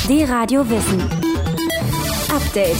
D-Radio Wissen. Update.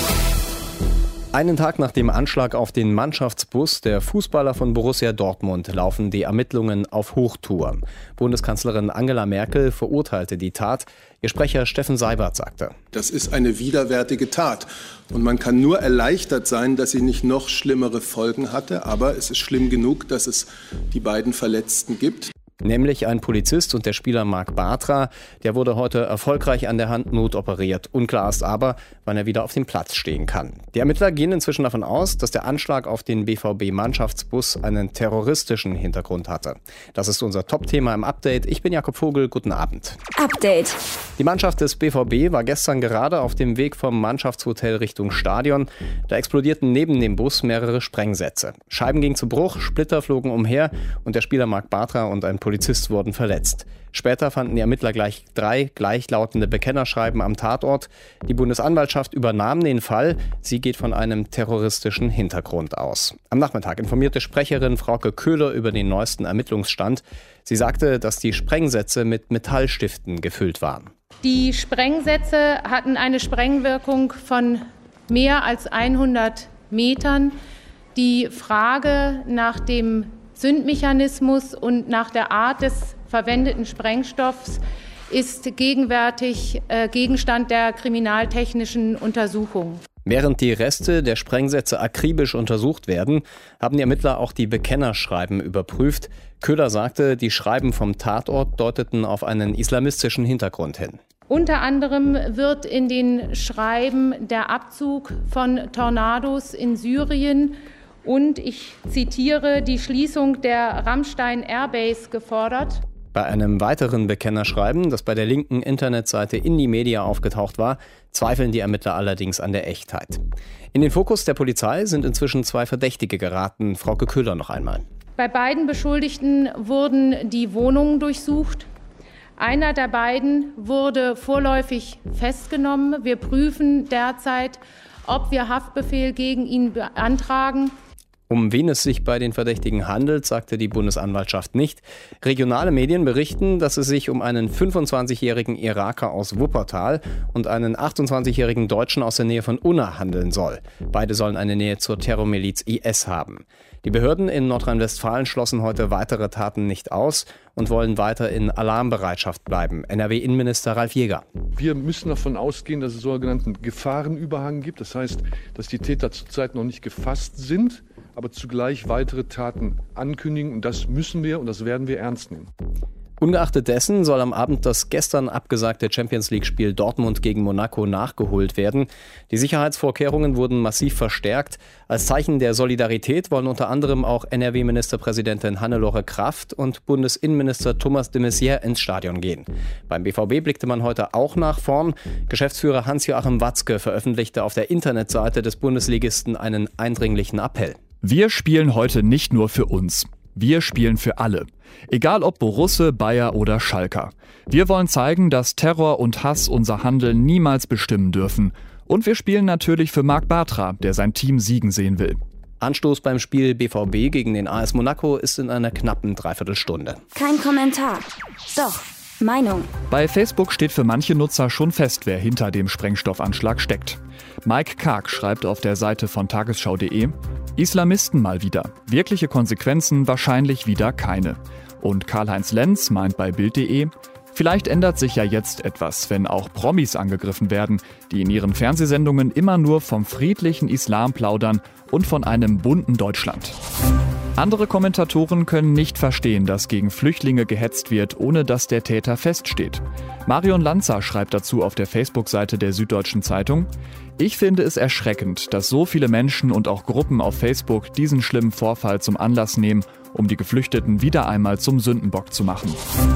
Einen Tag nach dem Anschlag auf den Mannschaftsbus der Fußballer von Borussia Dortmund laufen die Ermittlungen auf Hochtouren. Bundeskanzlerin Angela Merkel verurteilte die Tat. Ihr Sprecher Steffen Seibert sagte: Das ist eine widerwärtige Tat. Und man kann nur erleichtert sein, dass sie nicht noch schlimmere Folgen hatte. Aber es ist schlimm genug, dass es die beiden Verletzten gibt. Nämlich ein Polizist und der Spieler Marc Bartra. Der wurde heute erfolgreich an der Hand notoperiert. Unklar ist aber, wann er wieder auf dem Platz stehen kann. Die Ermittler gehen inzwischen davon aus, dass der Anschlag auf den BVB-Mannschaftsbus einen terroristischen Hintergrund hatte. Das ist unser Top-Thema im Update. Ich bin Jakob Vogel. Guten Abend. Update. Die Mannschaft des BVB war gestern gerade auf dem Weg vom Mannschaftshotel Richtung Stadion. Da explodierten neben dem Bus mehrere Sprengsätze. Scheiben gingen zu Bruch, Splitter flogen umher und der Spieler Marc Bartra und ein Polizist wurden verletzt. Später fanden die Ermittler gleich 3 gleichlautende Bekennerschreiben am Tatort. Die Bundesanwaltschaft übernahm den Fall. Sie geht von einem terroristischen Hintergrund aus. Am Nachmittag informierte Sprecherin Frauke Köhler über den neuesten Ermittlungsstand. Sie sagte, dass die Sprengsätze mit Metallstiften gefüllt waren. Die Sprengsätze hatten eine Sprengwirkung von mehr als 100 Metern. Die Frage nach dem Zündmechanismus und nach der Art des verwendeten Sprengstoffs ist gegenwärtig Gegenstand der kriminaltechnischen Untersuchung. Während die Reste der Sprengsätze akribisch untersucht werden, haben die Ermittler auch die Bekennerschreiben überprüft. Köhler sagte, die Schreiben vom Tatort deuteten auf einen islamistischen Hintergrund hin. Unter anderem wird in den Schreiben der Abzug von Tornados in Syrien und, ich zitiere, die Schließung der Ramstein Airbase gefordert. Bei einem weiteren Bekennerschreiben, das bei der linken Internetseite Indymedia aufgetaucht war, zweifeln die Ermittler allerdings an der Echtheit. In den Fokus der Polizei sind inzwischen 2 Verdächtige geraten. Frauke Köhler noch einmal. Bei beiden Beschuldigten wurden die Wohnungen durchsucht. Einer der beiden wurde vorläufig festgenommen. Wir prüfen derzeit, ob wir Haftbefehl gegen ihn beantragen. Um wen es sich bei den Verdächtigen handelt, sagte die Bundesanwaltschaft nicht. Regionale Medien berichten, dass es sich um einen 25-jährigen Iraker aus Wuppertal und einen 28-jährigen Deutschen aus der Nähe von Unna handeln soll. Beide sollen eine Nähe zur Terrormiliz IS haben. Die Behörden in Nordrhein-Westfalen schlossen heute weitere Taten nicht aus und wollen weiter in Alarmbereitschaft bleiben. NRW-Innenminister Ralf Jäger. Wir müssen davon ausgehen, dass es sogenannten Gefahrenüberhang gibt. Das heißt, dass die Täter zurzeit noch nicht gefasst sind, aber zugleich weitere Taten ankündigen. Und das müssen wir und das werden wir ernst nehmen. Ungeachtet dessen soll am Abend das gestern abgesagte Champions-League-Spiel Dortmund gegen Monaco nachgeholt werden. Die Sicherheitsvorkehrungen wurden massiv verstärkt. Als Zeichen der Solidarität wollen unter anderem auch NRW-Ministerpräsidentin Hannelore Kraft und Bundesinnenminister Thomas de Maizière ins Stadion gehen. Beim BVB blickte man heute auch nach vorn. Geschäftsführer Hans-Joachim Watzke veröffentlichte auf der Internetseite des Bundesligisten einen eindringlichen Appell. Wir spielen heute nicht nur für uns. Wir spielen für alle. Egal ob Borusse, Bayer oder Schalker. Wir wollen zeigen, dass Terror und Hass unser Handeln niemals bestimmen dürfen. Und wir spielen natürlich für Marc Bartra, der sein Team siegen sehen will. Anstoß beim Spiel BVB gegen den AS Monaco ist in einer knappen Dreiviertelstunde. Kein Kommentar. Doch, Meinung. Bei Facebook steht für manche Nutzer schon fest, wer hinter dem Sprengstoffanschlag steckt. Mike Karg schreibt auf der Seite von tagesschau.de: Islamisten mal wieder. Wirkliche Konsequenzen wahrscheinlich wieder keine. Und Karl-Heinz Lenz meint bei Bild.de: Vielleicht ändert sich ja jetzt etwas, wenn auch Promis angegriffen werden, die in ihren Fernsehsendungen immer nur vom friedlichen Islam plaudern und von einem bunten Deutschland. Andere Kommentatoren können nicht verstehen, dass gegen Flüchtlinge gehetzt wird, ohne dass der Täter feststeht. Marion Lanza schreibt dazu auf der Facebook-Seite der Süddeutschen Zeitung: Ich finde es erschreckend, dass so viele Menschen und auch Gruppen auf Facebook diesen schlimmen Vorfall zum Anlass nehmen, um die Geflüchteten wieder einmal zum Sündenbock zu machen.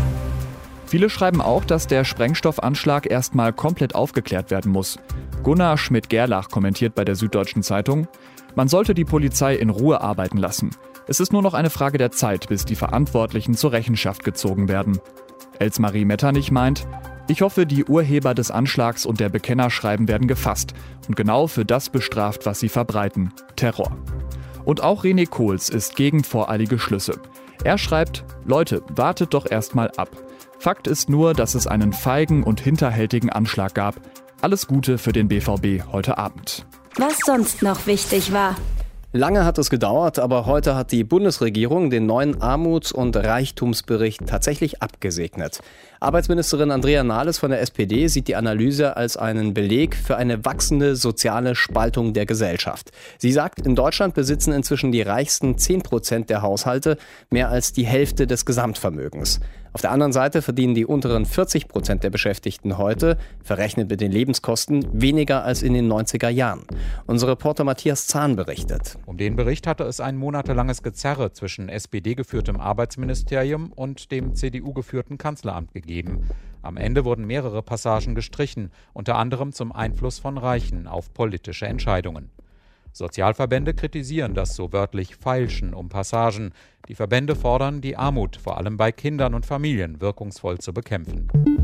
Viele schreiben auch, dass der Sprengstoffanschlag erstmal komplett aufgeklärt werden muss. Gunnar Schmidt-Gerlach kommentiert bei der Süddeutschen Zeitung: Man sollte die Polizei in Ruhe arbeiten lassen. Es ist nur noch eine Frage der Zeit, bis die Verantwortlichen zur Rechenschaft gezogen werden. Elsmarie Metternich meint: Ich hoffe, die Urheber des Anschlags und der Bekennerschreiben werden gefasst und genau für das bestraft, was sie verbreiten: Terror. Und auch René Kohls ist gegen voreilige Schlüsse. Er schreibt: Leute, wartet doch erst mal ab. Fakt ist nur, dass es einen feigen und hinterhältigen Anschlag gab. Alles Gute für den BVB heute Abend. Was sonst noch wichtig war. Lange hat es gedauert, aber heute hat die Bundesregierung den neuen Armuts- und Reichtumsbericht tatsächlich abgesegnet. Arbeitsministerin Andrea Nahles von der SPD sieht die Analyse als einen Beleg für eine wachsende soziale Spaltung der Gesellschaft. Sie sagt, in Deutschland besitzen inzwischen die reichsten 10% der Haushalte mehr als die Hälfte des Gesamtvermögens. Auf der anderen Seite verdienen die unteren 40% der Beschäftigten heute, verrechnet mit den Lebenskosten, weniger als in den 90er Jahren. Unser Reporter Matthias Zahn berichtet. Um den Bericht hatte es ein monatelanges Gezerre zwischen SPD-geführtem Arbeitsministerium und dem CDU-geführten Kanzleramt gegeben. Am Ende wurden mehrere Passagen gestrichen, unter anderem zum Einfluss von Reichen auf politische Entscheidungen. Sozialverbände kritisieren das so wörtlich Feilschen um Passagen. Die Verbände fordern, die Armut vor allem bei Kindern und Familien wirkungsvoll zu bekämpfen.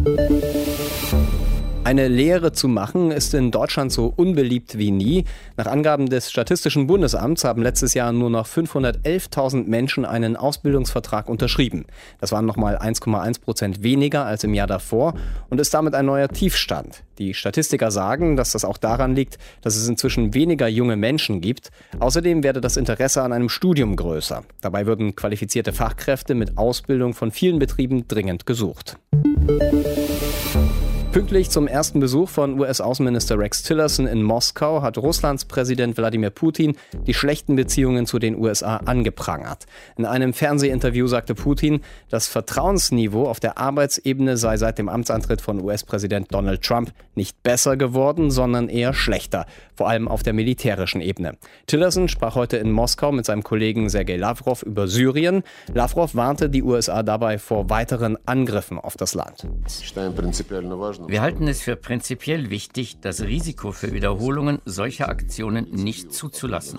Eine Lehre zu machen ist in Deutschland so unbeliebt wie nie. Nach Angaben des Statistischen Bundesamts haben letztes Jahr nur noch 511.000 Menschen einen Ausbildungsvertrag unterschrieben. Das waren nochmal 1,1% weniger als im Jahr davor und ist damit ein neuer Tiefstand. Die Statistiker sagen, dass das auch daran liegt, dass es inzwischen weniger junge Menschen gibt. Außerdem werde das Interesse an einem Studium größer. Dabei würden qualifizierte Fachkräfte mit Ausbildung von vielen Betrieben dringend gesucht. Pünktlich zum ersten Besuch von US-Außenminister Rex Tillerson in Moskau hat Russlands Präsident Wladimir Putin die schlechten Beziehungen zu den USA angeprangert. In einem Fernsehinterview sagte Putin, das Vertrauensniveau auf der Arbeitsebene sei seit dem Amtsantritt von US-Präsident Donald Trump nicht besser geworden, sondern eher schlechter, vor allem auf der militärischen Ebene. Tillerson sprach heute in Moskau mit seinem Kollegen Sergei Lavrov über Syrien. Lavrov warnte die USA dabei vor weiteren Angriffen auf das Land. Wir halten es für prinzipiell wichtig, das Risiko für Wiederholungen solcher Aktionen nicht zuzulassen.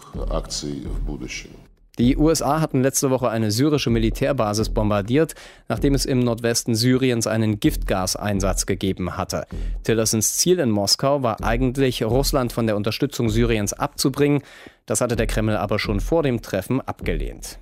Die USA hatten letzte Woche eine syrische Militärbasis bombardiert, nachdem es im Nordwesten Syriens einen Giftgaseinsatz gegeben hatte. Tillersons Ziel in Moskau war eigentlich, Russland von der Unterstützung Syriens abzubringen. Das hatte der Kreml aber schon vor dem Treffen abgelehnt.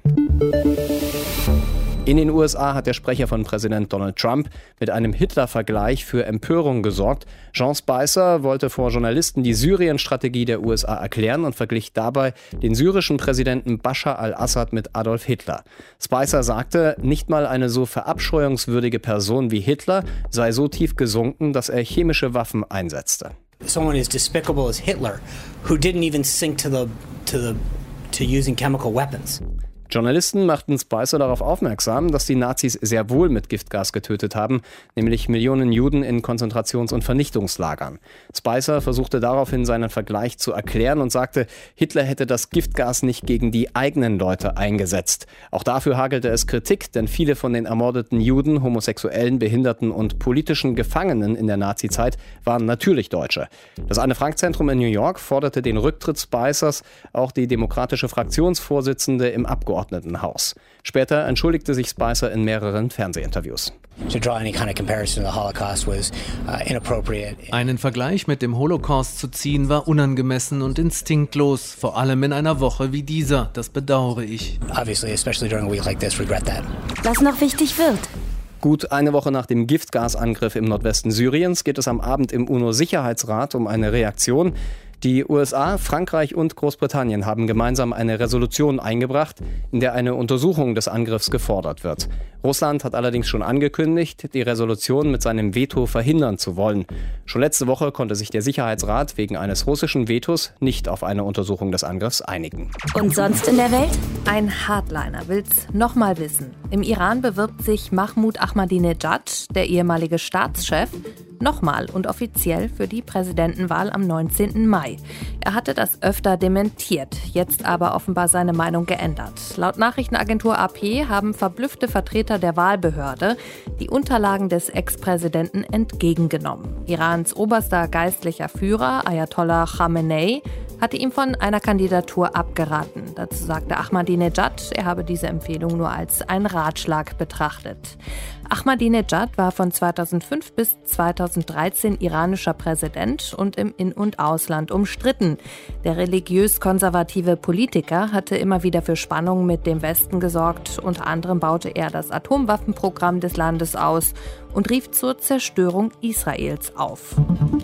In den USA hat der Sprecher von Präsident Donald Trump mit einem Hitler-Vergleich für Empörung gesorgt. Sean Spicer wollte vor Journalisten die Syrien-Strategie der USA erklären und verglich dabei den syrischen Präsidenten Bashar al-Assad mit Adolf Hitler. Spicer sagte, nicht mal eine so verabscheuungswürdige Person wie Hitler sei so tief gesunken, dass er chemische Waffen einsetzte. Someone as despicable as Hitler, who didn't even sink to using chemical weapons. Journalisten machten Spicer darauf aufmerksam, dass die Nazis sehr wohl mit Giftgas getötet haben, nämlich Millionen Juden in Konzentrations- und Vernichtungslagern. Spicer versuchte daraufhin seinen Vergleich zu erklären und sagte, Hitler hätte das Giftgas nicht gegen die eigenen Leute eingesetzt. Auch dafür hagelte es Kritik, denn viele von den ermordeten Juden, Homosexuellen, Behinderten und politischen Gefangenen in der Nazizeit waren natürlich Deutsche. Das Anne-Frank-Zentrum in New York forderte den Rücktritt Spicers, auch die demokratische Fraktionsvorsitzende im Abgeordnetenhaus. Später entschuldigte sich Spicer in mehreren Fernsehinterviews. Einen Vergleich mit dem Holocaust zu ziehen war unangemessen und instinktlos, vor allem in einer Woche wie dieser. Das bedauere ich. Was noch wichtig wird. Gut eine Woche nach dem Giftgasangriff im Nordwesten Syriens geht es am Abend im UNO-Sicherheitsrat um eine Reaktion. Die USA, Frankreich und Großbritannien haben gemeinsam eine Resolution eingebracht, in der eine Untersuchung des Angriffs gefordert wird. Russland hat allerdings schon angekündigt, die Resolution mit seinem Veto verhindern zu wollen. Schon letzte Woche konnte sich der Sicherheitsrat wegen eines russischen Vetos nicht auf eine Untersuchung des Angriffs einigen. Und sonst in der Welt? Ein Hardliner will's nochmal wissen. Im Iran bewirbt sich Mahmoud Ahmadinejad, der ehemalige Staatschef, nochmal und offiziell für die Präsidentenwahl am 19. Mai. Er hatte das öfter dementiert, jetzt aber offenbar seine Meinung geändert. Laut Nachrichtenagentur AP haben verblüffte Vertreter der Wahlbehörde die Unterlagen des Ex-Präsidenten entgegengenommen. Irans oberster geistlicher Führer, Ayatollah Khamenei, hatte ihm von einer Kandidatur abgeraten. Dazu sagte Ahmadinejad, er habe diese Empfehlung nur als einen Ratschlag betrachtet. Ahmadinejad war von 2005 bis 2013 iranischer Präsident und im In- und Ausland umstritten. Der religiös-konservative Politiker hatte immer wieder für Spannungen mit dem Westen gesorgt. Unter anderem baute er das Atomwaffenprogramm des Landes aus und rief zur Zerstörung Israels auf.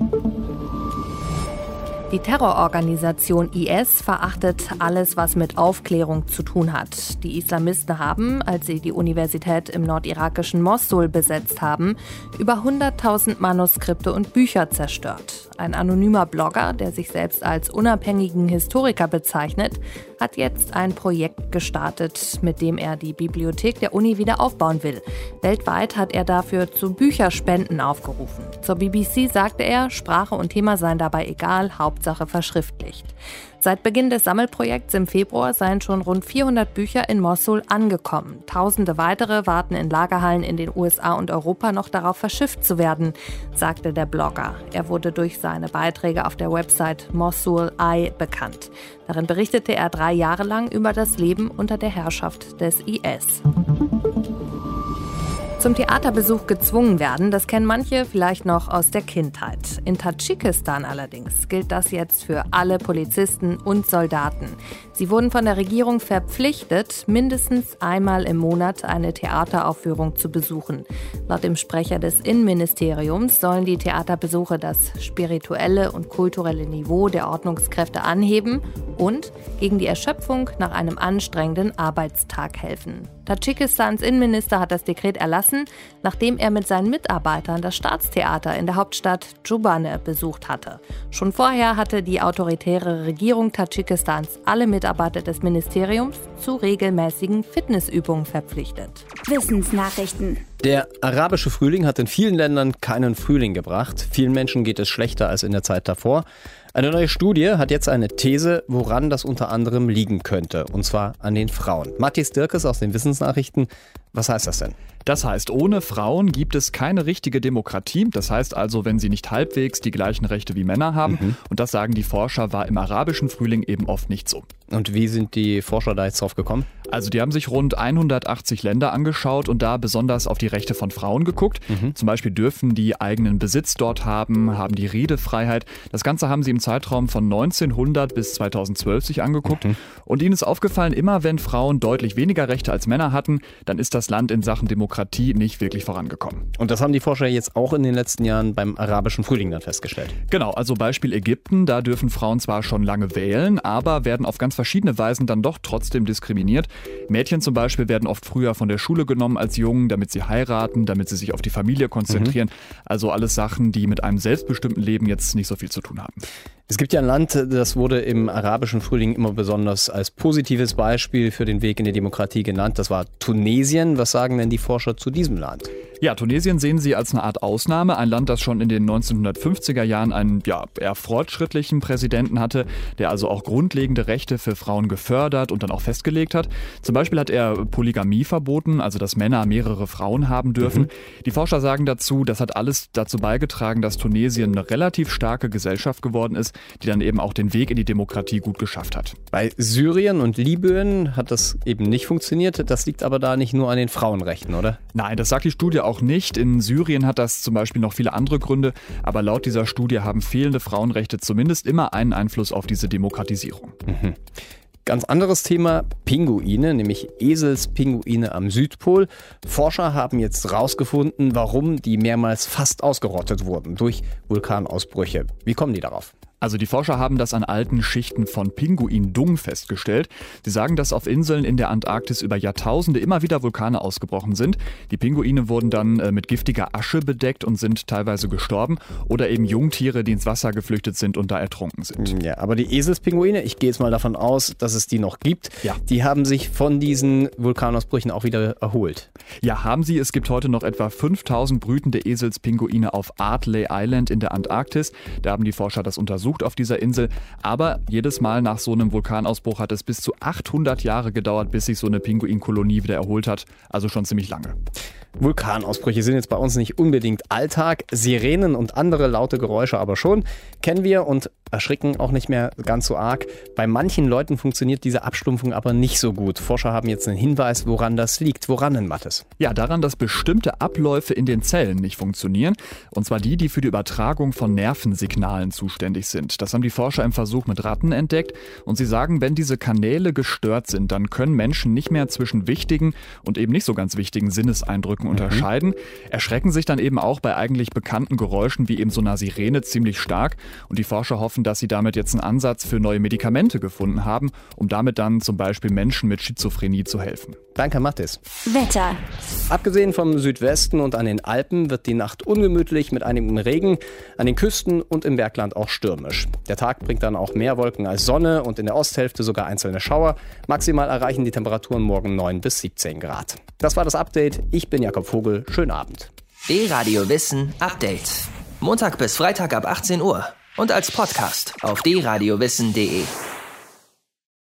Die Terrororganisation IS verachtet alles, was mit Aufklärung zu tun hat. Die Islamisten haben, als sie die Universität im nordirakischen Mossul besetzt haben, über 100.000 Manuskripte und Bücher zerstört. Ein anonymer Blogger, der sich selbst als unabhängigen Historiker bezeichnet, hat jetzt ein Projekt gestartet, mit dem er die Bibliothek der Uni wieder aufbauen will. Weltweit hat er dafür zu Bücherspenden aufgerufen. Zur BBC sagte er, Sprache und Thema seien dabei egal, Hauptsache verschriftlicht. Seit Beginn des Sammelprojekts im Februar seien schon rund 400 Bücher in Mossul angekommen. Tausende weitere warten in Lagerhallen in den USA und Europa noch darauf verschifft zu werden, sagte der Blogger. Er wurde durch seine Beiträge auf der Website Mosul Eye bekannt. Darin berichtete er 3 Jahre lang über das Leben unter der Herrschaft des IS. Zum Theaterbesuch gezwungen werden, das kennen manche vielleicht noch aus der Kindheit. In Tadschikistan allerdings gilt das jetzt für alle Polizisten und Soldaten. Sie wurden von der Regierung verpflichtet, mindestens einmal im Monat eine Theateraufführung zu besuchen. Laut dem Sprecher des Innenministeriums sollen die Theaterbesuche das spirituelle und kulturelle Niveau der Ordnungskräfte anheben und gegen die Erschöpfung nach einem anstrengenden Arbeitstag helfen. Tadschikistans Innenminister hat das Dekret erlassen, nachdem er mit seinen Mitarbeitern das Staatstheater in der Hauptstadt Dschubane besucht hatte. Schon vorher hatte die autoritäre Regierung Tadschikistans alle Mitarbeiter des Ministeriums zu regelmäßigen Fitnessübungen verpflichtet. Wissensnachrichten. Der arabische Frühling hat in vielen Ländern keinen Frühling gebracht. Vielen Menschen geht es schlechter als in der Zeit davor. Eine neue Studie hat jetzt eine These, woran das unter anderem liegen könnte. Und zwar an den Frauen. Matthias Dirkes aus den Wissensnachrichten. Was heißt das denn? Das heißt, ohne Frauen gibt es keine richtige Demokratie. Das heißt also, wenn sie nicht halbwegs die gleichen Rechte wie Männer haben. Und das sagen die Forscher, war im arabischen Frühling eben oft nicht so. Und wie sind die Forscher da jetzt drauf gekommen? Also die haben sich rund 180 Länder angeschaut und da besonders auf die Rechte von Frauen geguckt. Zum Beispiel dürfen die eigenen Besitz dort haben die Redefreiheit. Das Ganze haben sie im Zeitraum von 1900 bis 2012 sich angeguckt. Und ihnen ist aufgefallen, immer wenn Frauen deutlich weniger Rechte als Männer hatten, dann ist das Land in Sachen Demokratie nicht wirklich vorangekommen. Und das haben die Forscher jetzt auch in den letzten Jahren beim arabischen Frühling dann festgestellt. Genau, also Beispiel Ägypten, da dürfen Frauen zwar schon lange wählen, aber werden auf ganz verschiedene Weisen dann doch trotzdem diskriminiert. Mädchen zum Beispiel werden oft früher von der Schule genommen als Jungen, damit sie heiraten, damit sie sich auf die Familie konzentrieren. Also alles Sachen, die mit einem selbstbestimmten Leben jetzt nicht so viel zu tun haben. Es gibt ja ein Land, das wurde im arabischen Frühling immer besonders als positives Beispiel für den Weg in die Demokratie genannt. Das war Tunesien. Was sagen denn die Forscher zu diesem Land? Ja, Tunesien sehen sie als eine Art Ausnahme. Ein Land, das schon in den 1950er Jahren einen eher fortschrittlichen Präsidenten hatte, der also auch grundlegende Rechte für Frauen gefördert und dann auch festgelegt hat. Zum Beispiel hat er Polygamie verboten, also dass Männer mehrere Frauen haben dürfen. Die Forscher sagen dazu, das hat alles dazu beigetragen, dass Tunesien eine relativ starke Gesellschaft geworden ist, die dann eben auch den Weg in die Demokratie gut geschafft hat. Bei Syrien und Libyen hat das eben nicht funktioniert. Das liegt aber da nicht nur an den Frauenrechten, oder? Nein, das sagt die Studie auch nicht. In Syrien hat das zum Beispiel noch viele andere Gründe, aber laut dieser Studie haben fehlende Frauenrechte zumindest immer einen Einfluss auf diese Demokratisierung. Ganz anderes Thema, Pinguine, nämlich Eselspinguine am Südpol. Forscher haben jetzt rausgefunden, warum die mehrmals fast ausgerottet wurden durch Vulkanausbrüche. Wie kommen die darauf? Also die Forscher haben das an alten Schichten von Pinguindung festgestellt. Sie sagen, dass auf Inseln in der Antarktis über Jahrtausende immer wieder Vulkane ausgebrochen sind. Die Pinguine wurden dann mit giftiger Asche bedeckt und sind teilweise gestorben. Oder eben Jungtiere, die ins Wasser geflüchtet sind und da ertrunken sind. Ja, aber die Eselspinguine, ich gehe jetzt mal davon aus, dass es die noch gibt, die haben sich von diesen Vulkanausbrüchen auch wieder erholt. Ja, haben sie. Es gibt heute noch etwa 5000 brütende Eselspinguine auf Artley Island in der Antarktis. Da haben die Forscher das untersucht auf dieser Insel, aber jedes Mal nach so einem Vulkanausbruch hat es bis zu 800 Jahre gedauert, bis sich so eine Pinguinkolonie wieder erholt hat, also schon ziemlich lange. Vulkanausbrüche sind jetzt bei uns nicht unbedingt Alltag, Sirenen und andere laute Geräusche aber schon, kennen wir und erschrecken auch nicht mehr ganz so arg. Bei manchen Leuten funktioniert diese Abstumpfung aber nicht so gut. Forscher haben jetzt einen Hinweis, woran das liegt. Woran denn, Mathis? Ja, daran, dass bestimmte Abläufe in den Zellen nicht funktionieren. Und zwar die für die Übertragung von Nervensignalen zuständig sind. Das haben die Forscher im Versuch mit Ratten entdeckt. Und sie sagen, wenn diese Kanäle gestört sind, dann können Menschen nicht mehr zwischen wichtigen und eben nicht so ganz wichtigen Sinneseindrücken unterscheiden. Erschrecken sich dann eben auch bei eigentlich bekannten Geräuschen wie eben so einer Sirene ziemlich stark. Und die Forscher hoffen, dass sie damit jetzt einen Ansatz für neue Medikamente gefunden haben, um damit dann zum Beispiel Menschen mit Schizophrenie zu helfen. Danke, Mathis. Wetter. Abgesehen vom Südwesten und an den Alpen wird die Nacht ungemütlich mit einigem Regen, an den Küsten und im Bergland auch stürmisch. Der Tag bringt dann auch mehr Wolken als Sonne und in der Osthälfte sogar einzelne Schauer. Maximal erreichen die Temperaturen morgen 9 bis 17 Grad. Das war das Update. Ich bin Jakob Vogel. Schönen Abend. D-Radio Wissen Update. Montag bis Freitag ab 18 Uhr. Und als Podcast auf dradio-wissen.de.